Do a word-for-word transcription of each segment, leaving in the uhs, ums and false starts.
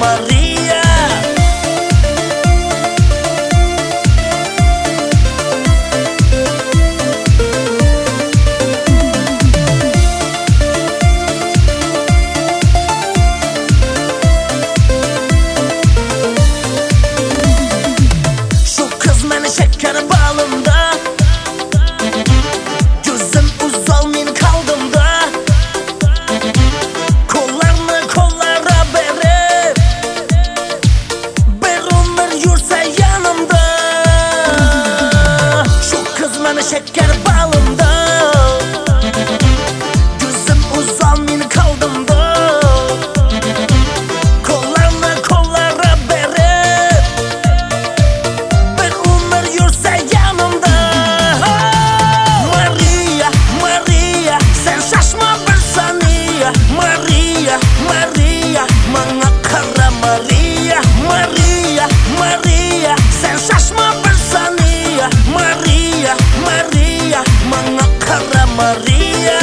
Maria. Şu kız meni şeker balımda, gözüm uzalmayın kaldımda. Kollarını kollara berip, bir ömür yürse yanımda. Şu kız meni şeker balımda, gözüm uzalmayın kaldımda. Kollarını kollara berip, bir ömür yürse yanımda. Maria, Maria, sen şaşma bir saniye. Maria, Maria, bana kara Maria. Maria, Maria, sen şaşma bir saniye. Maria, Maria, bana kara Maria.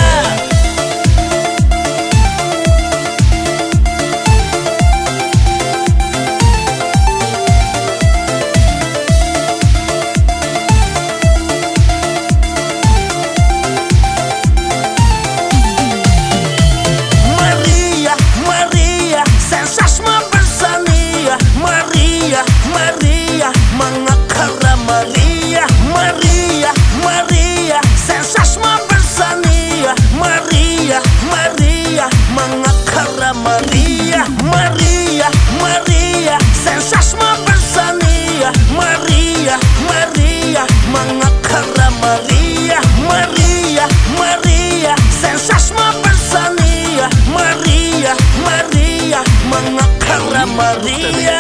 Maria, Maria, sen şaşma bir saniye. Maria, Maria, bana kara Maria. Maria, Maria, sen şaşma bir saniye. Maria, Maria, bana kara Maria. Maria, Maria, sen şaşma bir saniye. Maria, Maria, bana kara Maria. Maria, Maria, sen şaşma bir saniye. Maria, Maria, bana kara Maria.